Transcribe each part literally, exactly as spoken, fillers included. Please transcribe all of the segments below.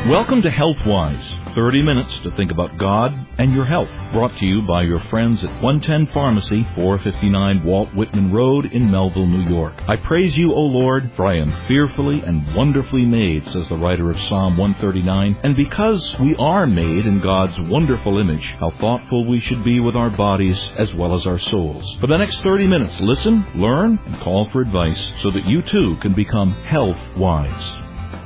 Welcome to HealthWise, thirty minutes to think about God and your health. Brought to you by your friends at one ten Pharmacy, four fifty-nine Walt Whitman Road in Melville, New York. I praise you, O Lord, for I am fearfully and wonderfully made, says the writer of Psalm one thirty-nine. And because we are made in God's wonderful image, how thoughtful we should be with our bodies as well as our souls. For the next thirty minutes, listen, learn, and call for advice so that you too can become health-wise.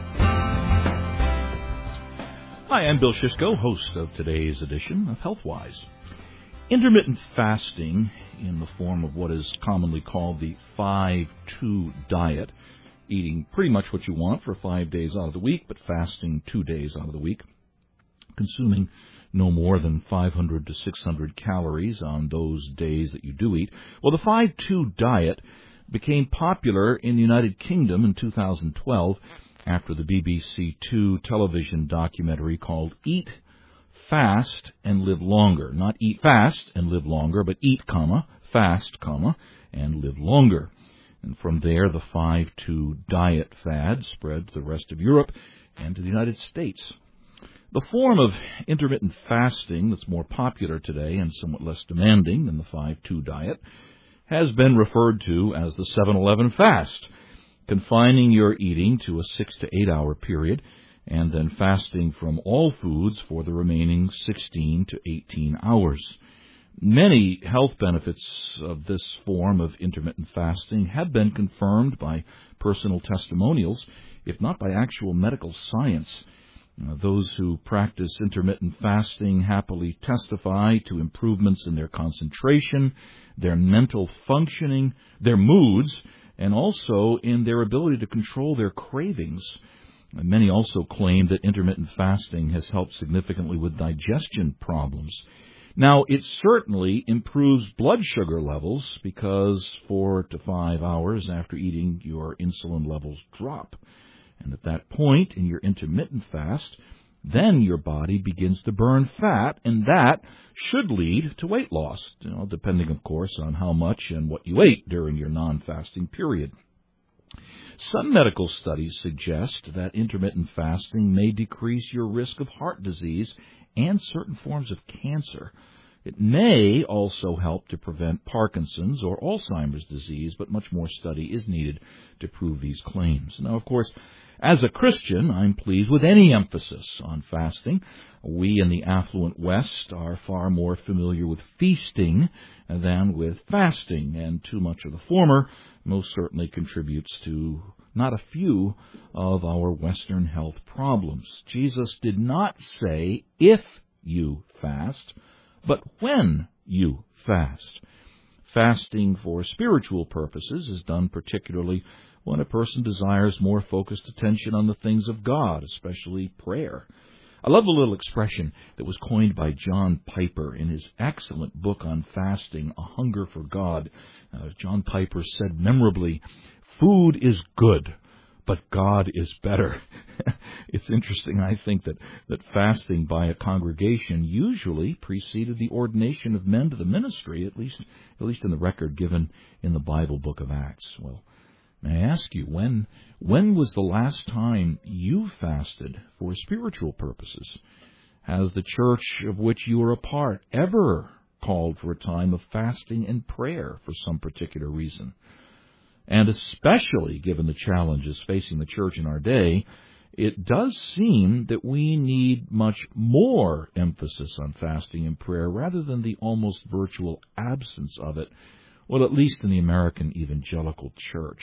Hi, I'm Bill Shishko, host of today's edition of HealthWise. Intermittent fasting, in the form of what is commonly called the five two diet, eating pretty much what you want for five days out of the week, but fasting two days out of the week, consuming no more than five hundred to six hundred calories on those days that you do eat. Well, the five two diet became popular in the United Kingdom in two thousand twelve after the B B C Two television documentary called Eat, Fast, and Live Longer. Not eat fast and live longer, but eat, comma, fast, comma, and live longer. And from there, the five two diet fad spread to the rest of Europe and to the United States. The form of intermittent fasting that's more popular today and somewhat less demanding than the five two diet has been referred to as the seven eleven fast, confining your eating to a six to eight hour period and then fasting from all foods for the remaining sixteen to eighteen hours. Many health benefits of this form of intermittent fasting have been confirmed by personal testimonials, if not by actual medical science. Uh, those who practice intermittent fasting happily testify to improvements in their concentration, their mental functioning, their moods, and also in their ability to control their cravings. And many also claim that intermittent fasting has helped significantly with digestion problems. Now, it certainly improves blood sugar levels because four to five hours after eating, your insulin levels drop. And at that point in your intermittent fast, then your body begins to burn fat, and that should lead to weight loss, you know, depending, of course, on how much and what you ate during your non-fasting period. Some medical studies suggest that intermittent fasting may decrease your risk of heart disease and certain forms of cancer. It may also help to prevent Parkinson's or Alzheimer's disease, but much more study is needed to prove these claims. Now, of course, as a Christian, I'm pleased with any emphasis on fasting. We in the affluent West are far more familiar with feasting than with fasting, and too much of the former most certainly contributes to not a few of our Western health problems. Jesus did not say if you fast, but when you fast. Fasting for spiritual purposes is done particularly when a person desires more focused attention on the things of God, especially prayer. I love the little expression that was coined by John Piper in his excellent book on fasting, A Hunger for God. Uh, John Piper said memorably, "Food is good, but God is better." It's interesting, I think, that, that fasting by a congregation usually preceded the ordination of men to the ministry, at least, at least in the record given in the Bible book of Acts. Well, may I ask you, when when was the last time you fasted for spiritual purposes? Has the church of which you are a part ever called for a time of fasting and prayer for some particular reason? And especially given the challenges facing the church in our day, it does seem that we need much more emphasis on fasting and prayer rather than the almost virtual absence of it, well, at least in the American evangelical church.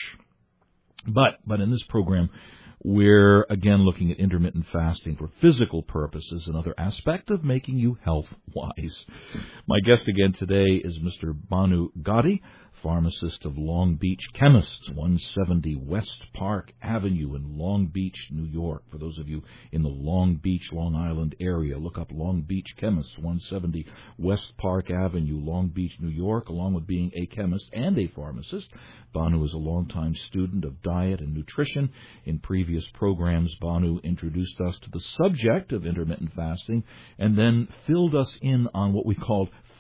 But, but in this program, we're again looking at intermittent fasting for physical purposes, another aspect of making you health-wise. My guest again today is Mister Bhanu Gadde, pharmacist of Long Beach Chemists, one seventy West Park Avenue in Long Beach, New York. For those of you in the Long Beach, Long Island area, look up Long Beach Chemists, one seventy West Park Avenue, Long Beach, New York. Along with being a chemist and a pharmacist, Bhanu is a longtime student of diet and nutrition. In previous programs, Bhanu introduced us to the subject of intermittent fasting and then filled us in on what we called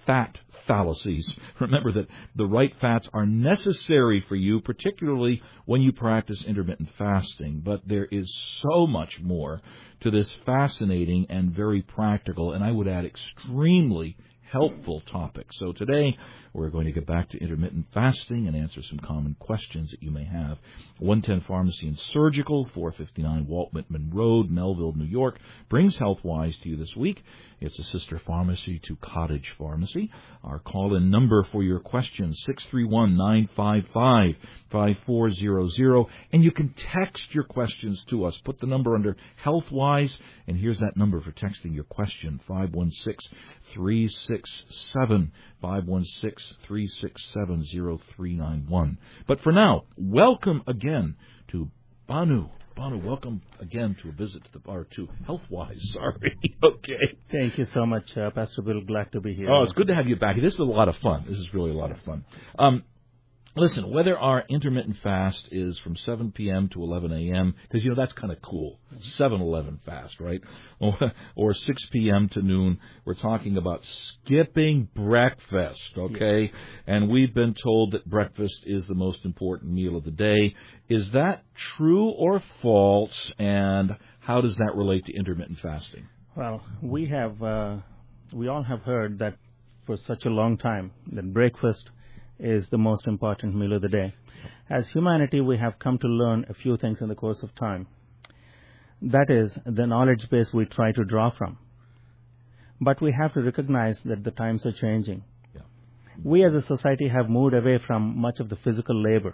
fat fallacies. Remember that the right fats are necessary for you, particularly when you practice intermittent fasting. But there is so much more to this fascinating and very practical, and I would add extremely helpful topic. So today we're going to get back to intermittent fasting and answer some common questions that you may have. one ten Pharmacy and Surgical, four fifty-nine Walt Whitman Road, Melville, New York, brings HealthWise to you this week. It's a sister pharmacy to Cottage Pharmacy. Our call-in number for your questions, six three one, nine five five, five four zero zero. And you can text your questions to us. Put the number under HealthWise, and here's that number for texting your question, five one six, three six seven, five one six, three six seven, zero three nine one. But for now, welcome again to Bhanu. Bhanu, welcome again to a visit to the or to HealthWise. Sorry. Okay. Thank you so much, uh, Pastor Bill. Glad to be here. Oh, it's good to have you back. This is a lot of fun. This is really a lot of fun. Um, listen, whether our intermittent fast is from seven p.m. to eleven a.m., because, you know, that's kind of cool. seven eleven fast, right? Or, or six p.m. to noon, we're talking about skipping breakfast, okay? Yes. And we've been told that breakfast is the most important meal of the day. Is that true or false, and how does that relate to intermittent fasting? Well, we have, uh, we all have heard that for such a long time that breakfast is the most important meal of the day. As humanity, we have come to learn a few things in the course of time. That is the knowledge base we try to draw from. But we have to recognize that the times are changing. Yeah. We as a society have moved away from much of the physical labor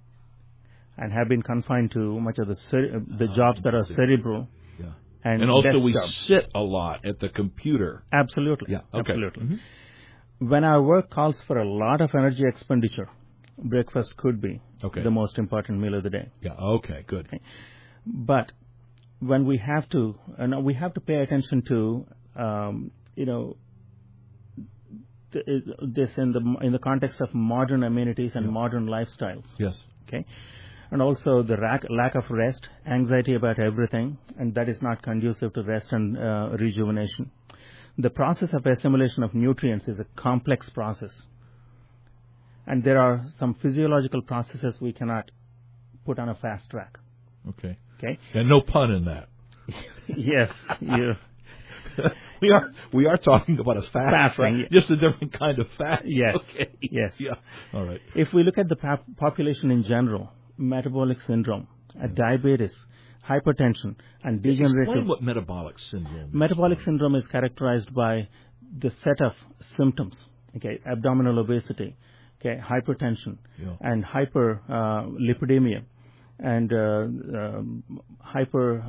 and have been confined to much of the cer- the jobs that are cerebral. Yeah. And, and also we jobs. sit a lot at the computer. Absolutely. Yeah. Okay. Absolutely. Mm-hmm. When our work calls for a lot of energy expenditure, breakfast could be okay. the most important meal of the day. Yeah. Okay. Good. Okay. But when we have to, uh, we have to pay attention to, um, you know, th- this in the in the context of modern amenities and yeah. modern lifestyles. Yes. Okay. And also the lack, lack of rest, anxiety about everything, and that is not conducive to rest and uh, rejuvenation. The process of assimilation of nutrients is a complex process. And there are some physiological processes we cannot put on a fast track. Okay. Okay. And no pun in that. Yes. You. we are we are talking about a fast Fasting, right? yeah. Just a different kind of fast. Yes. Okay. Yes. Yeah. All right. If we look at the pop- population in general, metabolic syndrome, yeah. diabetes, hypertension, and degenerative. Explain what metabolic syndrome is. Metabolic syndrome is characterized by the set of symptoms. Okay, abdominal obesity, okay, hypertension, yeah. and hyperlipidemia, uh, and uh, um, hyper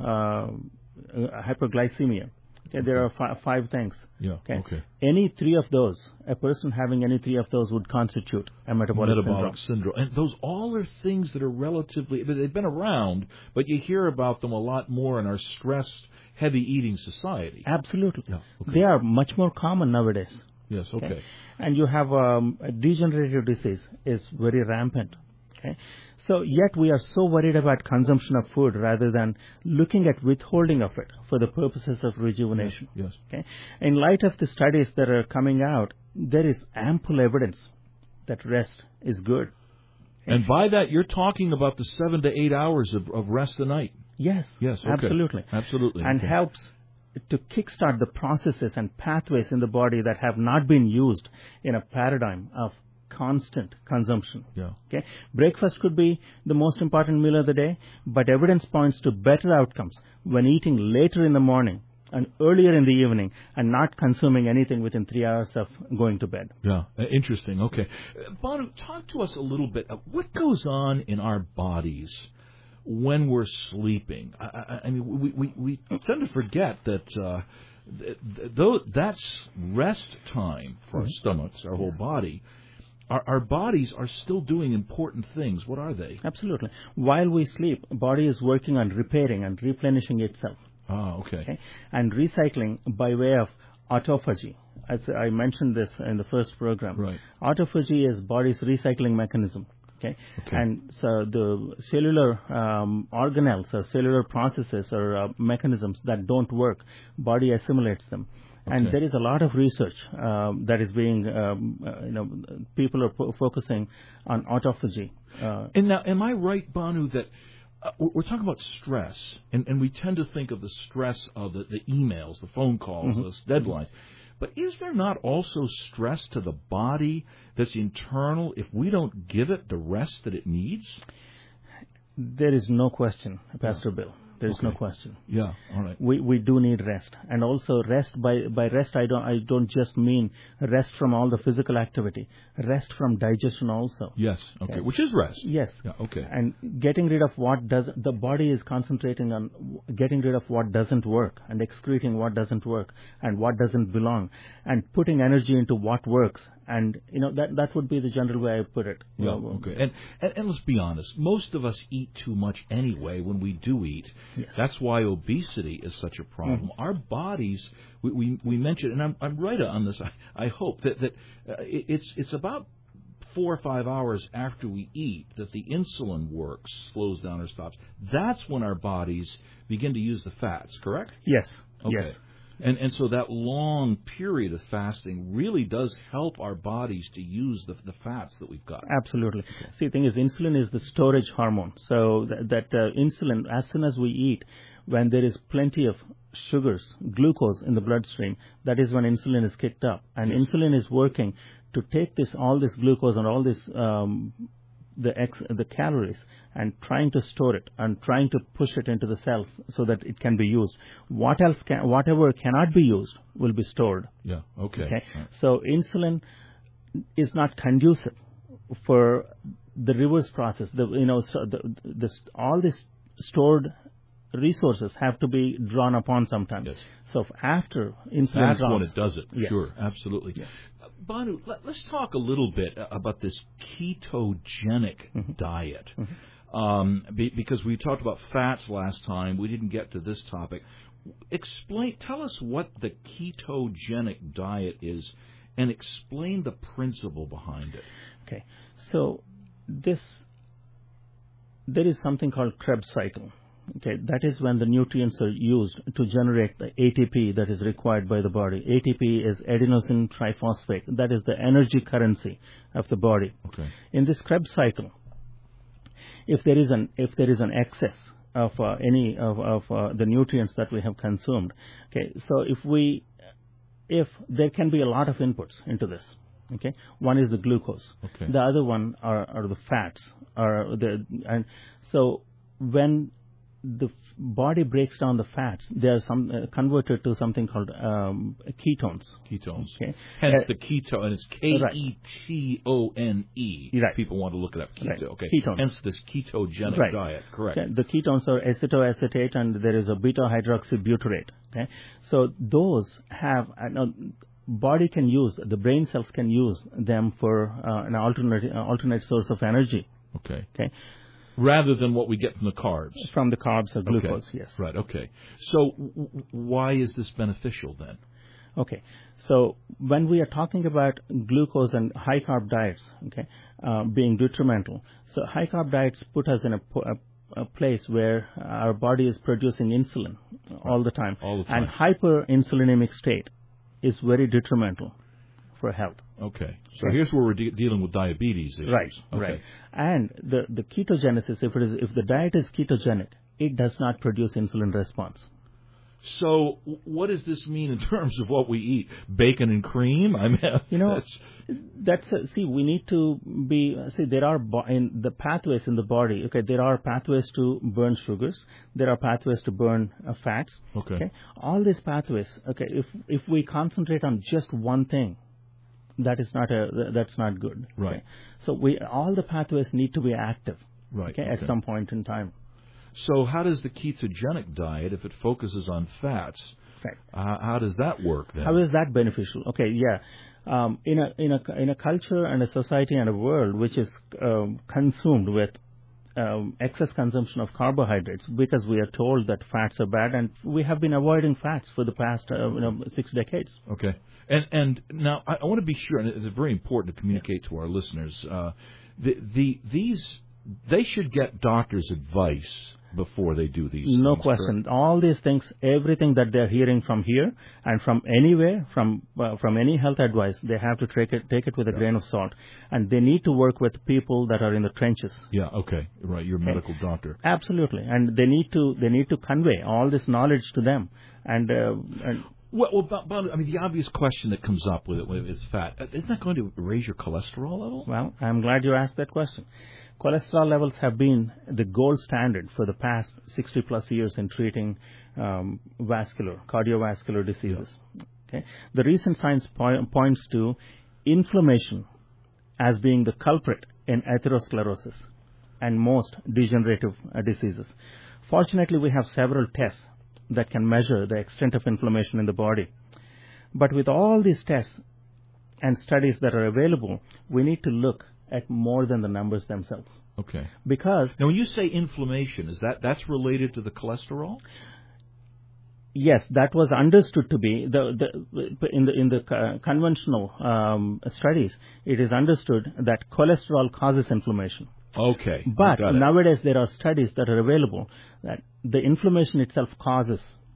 uh, uh, hyperglycemia. Okay, okay. There are fi- five things. Yeah. Okay? okay. Any three of those, a person having any three of those would constitute a metabolic, metabolic syndrome. syndrome. And those all are things that are relatively, they've been around, but you hear about them a lot more in our stressed, heavy eating society. Absolutely. Yeah. Okay. They are much more common nowadays. Yes. Okay. okay? And you have um, a degenerative disease is very rampant. Okay. So yet we are so worried about consumption of food rather than looking at withholding of it for the purposes of rejuvenation. Yes. yes. Okay. In light of the studies that are coming out, there is ample evidence that rest is good. Okay? And by that, you're talking about the seven to eight hours of, of rest a night. Yes. Yes. Okay. Absolutely. Absolutely. And okay. helps to kickstart the processes and pathways in the body that have not been used in a paradigm of constant consumption. Yeah. Okay. Breakfast could be the most important meal of the day, but evidence points to better outcomes when eating later in the morning and earlier in the evening and not consuming anything within three hours of going to bed. Yeah. Interesting. Okay. Uh, Bhanu, talk to us a little bit of what goes on in our bodies when we're sleeping. I, I, I mean, we, we, we tend to forget that uh, th- th- though that's rest time for our stomachs, our whole body. Our, our bodies are still doing important things. What are they? Absolutely. While we sleep, body is working on repairing and replenishing itself. Ah, okay. okay. And recycling by way of autophagy. As I mentioned this in the first program. Right. Autophagy is body's recycling mechanism. Okay. okay. And so the cellular um, organelles or cellular processes or uh, mechanisms that don't work, body assimilates them. And Okay. there is a lot of research um, that is being, um, uh, you know, people are po- focusing on autophagy. Uh, And now, am I right, Banu, that uh, we're we're talking about stress, and, and we tend to think of the stress of the, the emails, the phone calls, Mhm. those deadlines. But is there not also stress to the body that's internal if we don't give it the rest that it needs? there is no question, Pastor Bill. There is no Okay. question. Yeah, all right. We we do need rest, and also rest by by rest I don't I don't just mean rest from all the physical activity, rest from digestion also. Yes, okay, Okay. which is rest. Yes. Yeah, okay. And getting rid of what does the body is concentrating on w- getting rid of what doesn't work and excreting what doesn't work and what doesn't belong and putting energy into what works. And you know that that would be the general way I put it. You Yeah, know, okay. And, and and let's be honest, most of us eat too much anyway when we do eat. Yes. That's why obesity is such a problem. Mm-hmm. Our bodies, we, we we mentioned, and I'm I'm right on this. I, I hope that that uh, it, it's it's about four or five hours after we eat that the insulin works, slows down or stops. That's when our bodies begin to use the fats. Correct? Yes. Okay. Yes. And and so that long period of fasting really does help our bodies to use the the fats that we've got. Absolutely. See, the thing is, insulin is the storage hormone. So that, that uh, insulin, as soon as we eat, when there is plenty of sugars, glucose in the bloodstream, that is when insulin is kicked up. And Yes. insulin is working to take this, all this glucose and all this, um, the ex, the calories, and trying to store it and trying to push it into the cells so that it can be used. What else can, whatever cannot be used will be stored. Yeah. Okay. Okay. Right. So insulin is not conducive for the reverse process. The you know so the, the all these stored resources have to be drawn upon sometimes. Yes. So if after insulin That's drops, when it does it. Yes. Sure, absolutely. Yes. Uh, Banu, let, let's talk a little bit uh, about this ketogenic Mm-hmm. diet. Um, be, because we talked about fats last time, we didn't get to this topic. Explain, tell us what the ketogenic diet is, and explain the principle behind it. Okay. So this there is something called Krebs cycle. Okay, that is when the nutrients are used to generate the A T P that is required by the body. A T P is adenosine triphosphate. That is the energy currency of the body. Okay. In this Krebs cycle, if there is an if there is an excess of uh, any of, of uh, the nutrients that we have consumed, okay, so if we if there can be a lot of inputs into this. Okay, one is the glucose. Okay. The other one are, are the fats. Are the and so when the f- body breaks down the fats, they are some uh, converted to something called um, ketones. Ketones. Okay. Hence Uh, the keto, and it's K right. E T O N E. Right. People want to look it up. Keto. Right. Okay. Ketones. Hence this ketogenic Right. diet. Correct. Okay, the ketones are acetoacetate and there is a beta hydroxybutyrate. Okay, so those have uh, no, body can use the brain cells can use them for uh, an alternate uh, alternate source of energy. Okay. Okay, Rather than what we get from the carbs. from the carbs or glucose. Okay. Yes. Right. Okay. So w- w- why is this beneficial then? Okay, so when we are talking about glucose and high carb diets, okay, uh, being detrimental, so high carb diets put us in a, po- a, a place where our body is producing insulin all the time, All the time. and hyperinsulinemic state is very detrimental for health. Okay. So Right. here's where we're de- dealing with diabetes issues. Right, Okay. right. And the, the ketogenesis, if it is if the diet is ketogenic, it does not produce insulin response. So w- what does this mean in terms of what we eat? Bacon and cream? I mean, You know, that's, That's uh, see, we need to be see. There are bo- in the pathways in the body. Okay, there are pathways to burn sugars. There are pathways to burn uh, fats. Okay. All these pathways. Okay, if if we concentrate on just one thing, that is not a that's not good. Right. Okay? So we all the pathways need to be active. right. Okay, okay. at some point in time. So how does the ketogenic diet, if it focuses on fats, Right. uh, how does that work then? How is that beneficial? Okay, yeah. Um, in a in a in a culture and a society and a world which is um, consumed with um, excess consumption of carbohydrates, because we are told that fats are bad, and we have been avoiding fats for the past uh, you know six decades. Okay. And and now I, I want to be sure, and it's very important to communicate to our listeners. Uh, the the these they should get doctors' advice before they do these No things, question. correct? All these things, everything that they're hearing from here and from anywhere, from uh, from any health advice, they have to take it take it with a Yeah. grain of salt, and they need to work with people that are in the trenches. Yeah, okay, right. You're a medical doctor. Absolutely, and they need to they need to convey all this knowledge to them, and uh, and. Well, well but, but, I mean, the obvious question that comes up with it, with it's fat, isn't that going to raise your cholesterol level? Well, I'm glad you asked that question. Cholesterol levels have been the gold standard for the past sixty plus years in treating um, vascular, cardiovascular diseases. Yeah. Okay. The recent science po- points to inflammation as being the culprit in atherosclerosis and most degenerative uh, diseases. Fortunately, we have several tests that can measure the extent of inflammation in the body. But with all these tests and studies that are available, we need to look at more than the numbers themselves. Okay. Because now, when you say inflammation, is that that's related to the cholesterol? Yes, that was understood to be the, the in the in the uh, conventional um, studies. It is understood that cholesterol causes inflammation. Okay. But nowadays there are studies that are available that the inflammation itself causes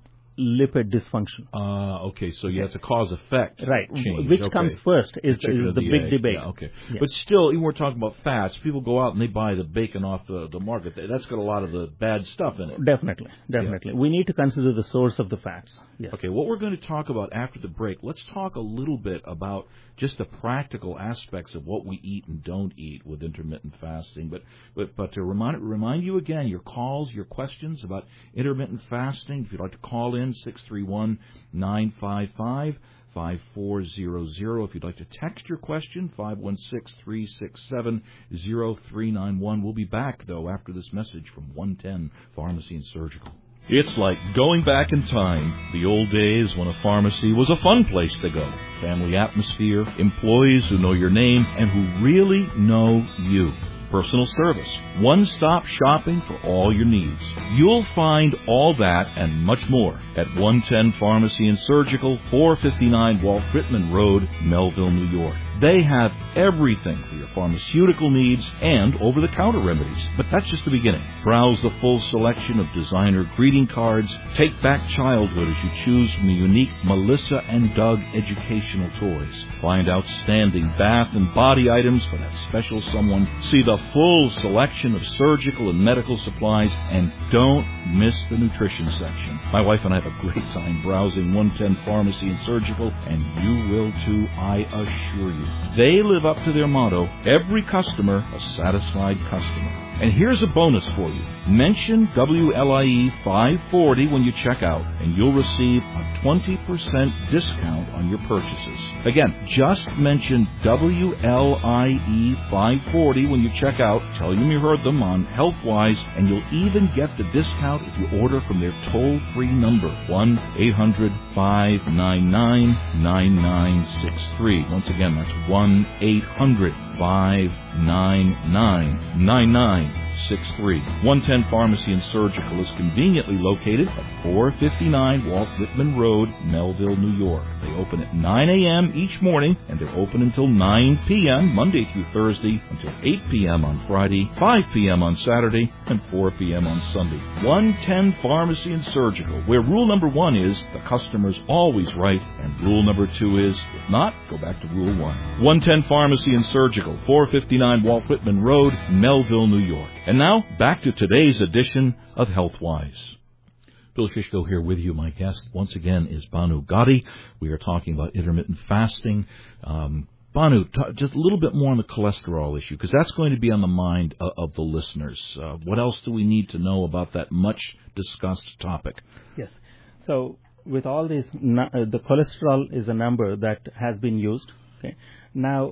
lipid dysfunction. Ah, uh, okay. So yeah, it's a cause-effect right. change. Which okay. comes first is the, is the, the big egg. debate. Yeah, okay. Yeah. But still, even we're talking about fats. People go out and they buy the bacon off the, the market. That's got a lot of the bad stuff in it. Definitely, definitely. Yeah. We need to consider the source of the fats. Yes. Okay. What we're going to talk about after the break, let's talk a little bit about just the practical aspects of what we eat and don't eat with intermittent fasting. But but but to remind remind you again, your calls, your questions about intermittent fasting. If you'd like to call in, six three one, nine five five, five four zero zero. If you'd like to text your question, five one six, three six seven, zero three nine one. We'll be back, though, after this message from one ten Pharmacy and Surgical. It's like going back in time, the old days when a pharmacy was a fun place to go. Family atmosphere, employees who know your name and who really know you. Personal service, one-stop shopping for all your needs. You'll find all that and much more at one ten Pharmacy and Surgical, four fifty-nine Walt Whitman Road, Melville, New York. They have everything for your pharmaceutical needs and over-the-counter remedies. But that's just the beginning. Browse the full selection of designer greeting cards. Take back childhood as you choose from the unique Melissa and Doug educational toys. Find outstanding bath and body items for that special someone. See the full selection of surgical and medical supplies, and don't miss the nutrition section. My wife and I have a great time browsing one ten Pharmacy and Surgical, and you will too, I assure you. They live up to their motto, every customer a satisfied customer. And here's a bonus for you. Mention W L I E five forty when you check out, and you'll receive a twenty percent discount on your purchases. Again, just mention W L I E five forty when you check out. Tell them you heard them on HealthWise, and you'll even get the discount if you order from their toll-free number, one eight hundred, five nine nine, nine nine six three. Once again, that's one eight hundred, five nine nine, nine nine six three. one ten Pharmacy and Surgical is conveniently located at four fifty-nine Walt Whitman Road, Melville, New York. They open at nine a.m. each morning, and they're open until nine p.m. Monday through Thursday, until eight p.m. on Friday, five p.m. on Saturday, and four p.m. on Sunday. one ten Pharmacy and Surgical, where rule number one is the customer's always right, and rule number two is, if not, go back to rule one. one ten Pharmacy and Surgical, four fifty-nine Walt Whitman Road, Melville, New York. And now, back to today's edition of HealthWise. Bill Shishko here with you. My guest, once again, is Bhanu Gadi. We are talking about intermittent fasting. Um, Bhanu, t- just a little bit more on the cholesterol issue, because that's going to be on the mind of, of the listeners. Uh, what else do we need to know about that much-discussed topic? Yes. So, with all these, uh, the cholesterol is a number that has been used. Okay. Now,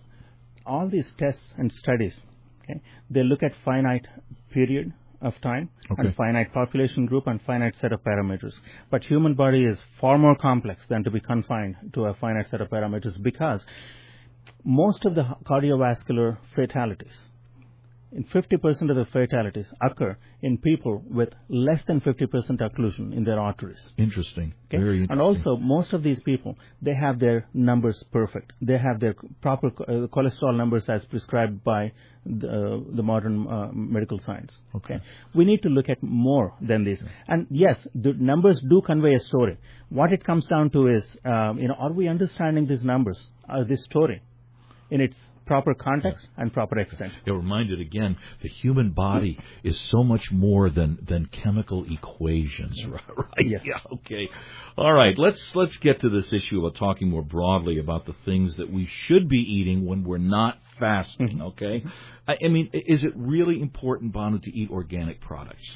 all these tests and studies, okay, they look at finite period of time, okay, and finite population group and finite set of parameters. But human body is far more complex than to be confined to a finite set of parameters, because most of the cardiovascular fatalities in fifty percent of the fatalities occur in people with less than fifty percent occlusion in their arteries. Interesting. Okay? Very interesting. And also, most of these people, they have their numbers perfect. They have their proper uh, cholesterol numbers as prescribed by the, uh, the modern uh, medical science. Okay. We need to look at more than this. And yes, the numbers do convey a story. What it comes down to is, um, you know, are we understanding these numbers, uh, this story, in its proper context and proper extent? You're reminded again, the human body is so much more than, than chemical equations, right? Yes. Yeah, okay. All right, let's let's get to this issue of talking more broadly about the things that we should be eating when we're not fasting, okay? I, I mean, is it really important, Bhanu, to eat organic products?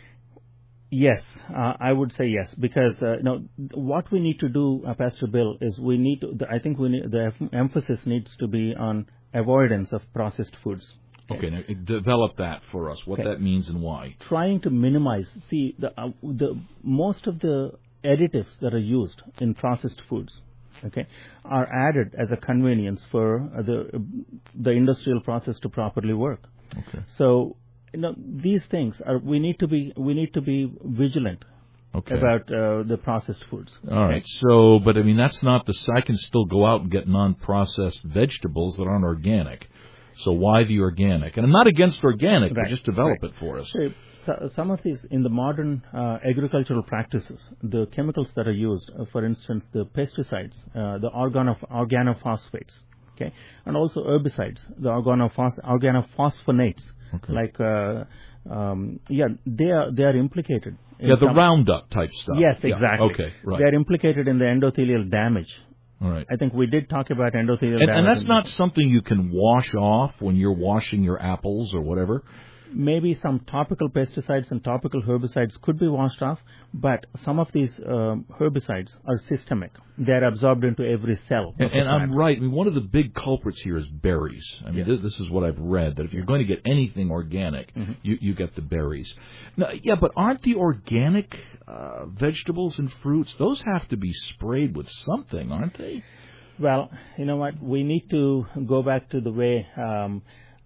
Yes, uh, I would say yes, because uh, you know, what we need to do, uh, Pastor Bill, is we need to. The, I think we need, the em- emphasis needs to be on avoidance of processed foods. Okay, now develop that for us. What Okay. that means and why. Trying to minimize. See, the uh, the most of the additives that are used in processed foods, okay, are added as a convenience for uh, the the industrial process to properly work. Okay. So, you know, these things are we need to be we need to be vigilant Okay. about uh, the processed foods. All right. So, but I mean, that's not the. I can still go out and get non-processed vegetables that aren't organic. So why the organic? And I'm not against organic, Right. but just develop Right. it for us. So, so, some of these in the modern uh, agricultural practices, the chemicals that are used, uh, for instance, the pesticides, uh, the organo organophosphates, okay, and also herbicides, the organophos organophosphonates, Okay. like uh, um, yeah, they are they are implicated. in Yeah, the some- Roundup type stuff. Yes, Yeah. exactly. Okay, right. They are implicated in the endothelial damage. All right. I think we did talk about endothelial And, damage. and that's in not something you can wash off when you're washing your apples or whatever. Maybe some topical pesticides and topical herbicides could be washed off, but some of these um, herbicides are systemic. They're absorbed into every cell. of And, the and I'm plant. right. I mean, one of the big culprits here is berries. I mean, Yeah. th- this is what I've read, that if you're going to get anything organic, Mm-hmm. you, you get the berries. Now, yeah, but aren't the organic uh, vegetables and fruits, those have to be sprayed with something, aren't they? Well, you know what? We need to go back to the way. Um,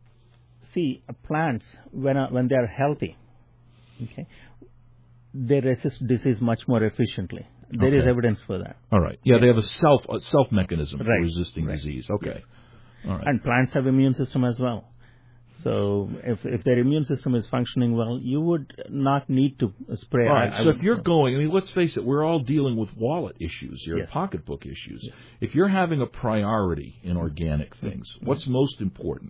see, uh, plants when uh, when they are healthy, okay, they resist disease much more efficiently. There is Okay. evidence for that. All right. Yeah, they have a self a self mechanism for Right. resisting Right. disease. Okay. All right. And plants have immune system as well. So if if their immune system is functioning well, you would not need to spray. All right. I- I So would- if you're going, I mean, let's face it, we're all dealing with wallet issues here, Yes. pocketbook issues. If you're having a priority in organic things, what's most important?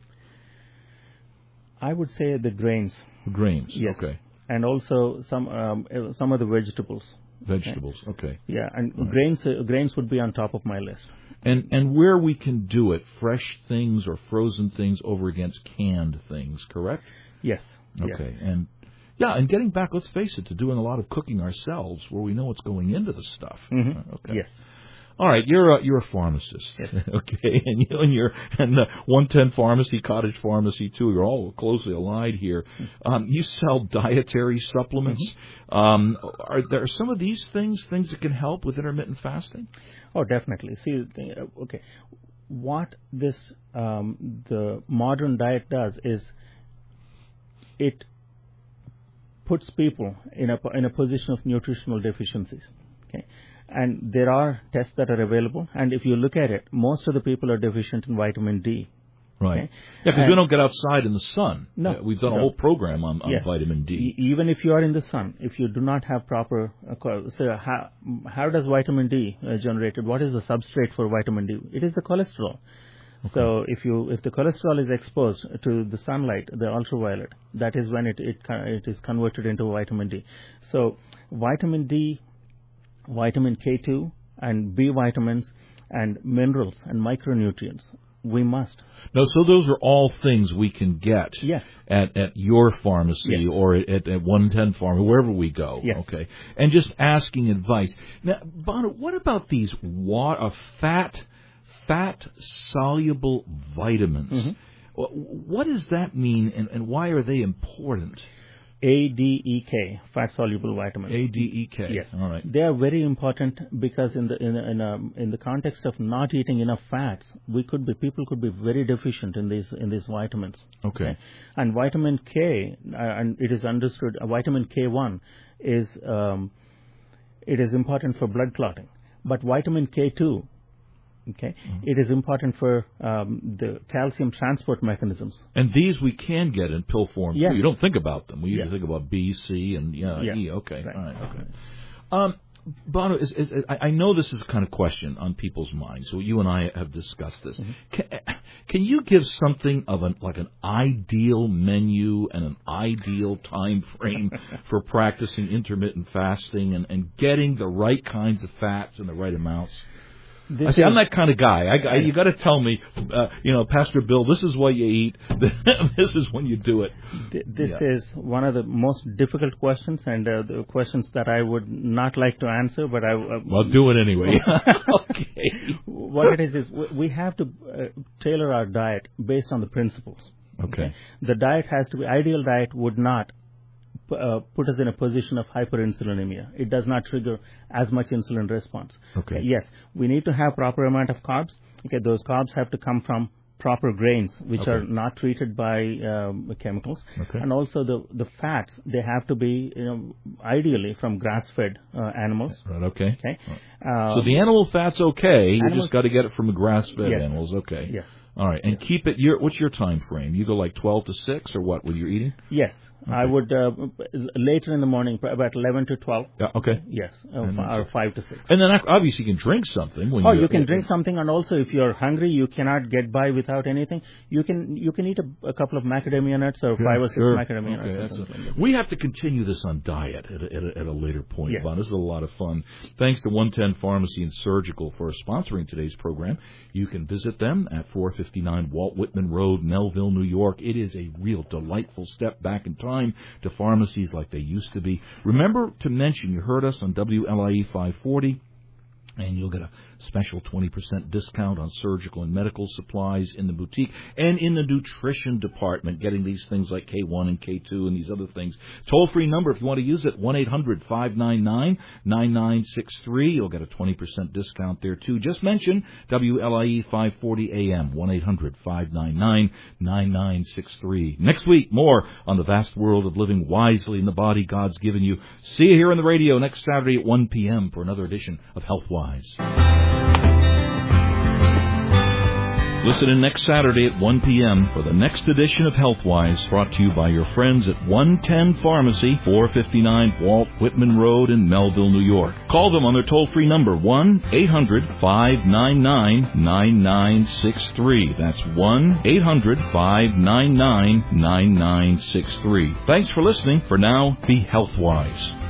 I would say the grains. Grains. Yes. Okay. And also some um, uh, some of the vegetables. Vegetables. Okay. Yeah, and grains uh, grains would be on top of my list. And and where we can do it, fresh things or frozen things over against canned things, correct? Yes. Okay. Yes. And yeah, and getting back, let's face it, to doing a lot of cooking ourselves where we know what's going into the stuff. Mhm. Uh, Okay. Yes. All right, you're a, you're a pharmacist, Yes. okay, and you and your and the one ten Pharmacy, Cottage Pharmacy too. You're all closely allied here. Um, you sell dietary supplements. Mm-hmm. Um, are there some of these things things that can help with intermittent fasting? Oh, definitely. See, the- uh, okay, what this um, the modern diet does is it puts people in a in a position of nutritional deficiencies. Okay. And there are tests that are available, and if you look at it, most of the people are deficient in vitamin D. Right. Okay. Yeah, because we And- don't get outside in the sun. No. Uh, we've done a No. whole program on, on Yes. vitamin D. E- even if you are in the sun, if you do not have proper, uh, co- so how, how does vitamin D uh, generated? What is the substrate for vitamin D? It is the cholesterol. So if you if the cholesterol is exposed to the sunlight, the ultraviolet, that is when it it co- it is converted into vitamin D. So vitamin D, vitamin K two, and B vitamins, and minerals and micronutrients, we must. No, so those are all things we can get Yes. at, at your pharmacy Yes. or at, at one ten Farm, wherever we go. Yes. Okay. And just asking advice. Now, Bono, what about these wa- uh, fat, fat soluble vitamins? Mm-hmm. Wh- What does that mean and, and why are they important? A, D, E, K, fat-soluble vitamins. A, D, E, K. Yes. All right. They are very important because in the in in, um, in the context of not eating enough fats, we could be people could be very deficient in these in these vitamins. Okay. okay? And vitamin K, uh, and it is understood, uh, vitamin K one is um, it is important for blood clotting, but vitamin K two. Okay, mm-hmm. It is important for um, the calcium transport mechanisms. And these we can get in pill form yes. too. You don't think about them. We usually yeah. think about B, C, and yeah, yeah. E. Okay, right. all right, okay. Um, Bhanu, is, is, is, I know this is the kind of question on people's minds. So you and I have discussed this. Mm-hmm. Can, can you give something of an like an ideal menu and an ideal time frame for practicing intermittent fasting and, and getting the right kinds of fats and the right amounts? This I say, I'm that kind of guy. I, I, you got to tell me, uh, you know, Pastor Bill, this is what you eat. This is when you do it. This yeah. is one of the most difficult questions, and uh, the questions that I would not like to answer, but I... Uh, well, do it anyway. Okay. What it is, is we have to uh, tailor our diet based on the principles. Okay. okay. The diet has to be... Ideal diet would not Uh, put us in a position of hyperinsulinemia. It does not trigger as much insulin response. Okay. Uh, yes, we need to have proper amount of carbs. Okay, those carbs have to come from proper grains, which okay. are not treated by um, chemicals. Okay. And also the the fats, they have to be, you know, ideally from grass-fed uh, animals. Right. Okay. Okay. Um, so the animal fat's okay. You animals, just got to get it from the grass-fed yes. animals. Okay. Yes. All right, and yes. keep it. Your what's your time frame? You go like twelve to six, or what? With your eating? Yes, okay. I would uh, later in the morning, about eleven to twelve. Yeah. Okay. Yes, uh, or five to six. And then obviously you can drink something. When oh, you you can drink something, and also if you're hungry, you cannot get by without anything. You can you can eat a, a couple of macadamia nuts or sure, five or six sure. macadamia okay, nuts. Or like we have to continue this on diet at a, at a, at a later point. Yes. Bon. This is a lot of fun. Thanks to one ten Pharmacy and Surgical for sponsoring today's program. You can visit them at four fifty-nine Walt Whitman Road, Melville, New York. It is a real delightful step back in time to pharmacies like they used to be. Remember to mention you heard us on W L I E five forty, and you'll get a special twenty percent discount on surgical and medical supplies in the boutique and in the nutrition department, getting these things like K one and K two and these other things. Toll-free number, if you want to use it, one eight hundred five nine nine nine nine six three. You'll get a twenty percent discount there, too. Just mention W L I E five forty A M, one eight hundred five nine nine nine nine six three. Next week, more on the vast world of living wisely in the body God's given you. See you here on the radio next Saturday at one p.m. for another edition of Healthwise. Listen in next Saturday at one p.m. for the next edition of Healthwise, brought to you by your friends at one ten Pharmacy, four fifty-nine Walt Whitman Road in Melville, New York. Call them on their toll-free number, one eight hundred five nine nine nine nine six three. That's one eight hundred five nine nine nine nine six three. Thanks for listening. For now, be Healthwise.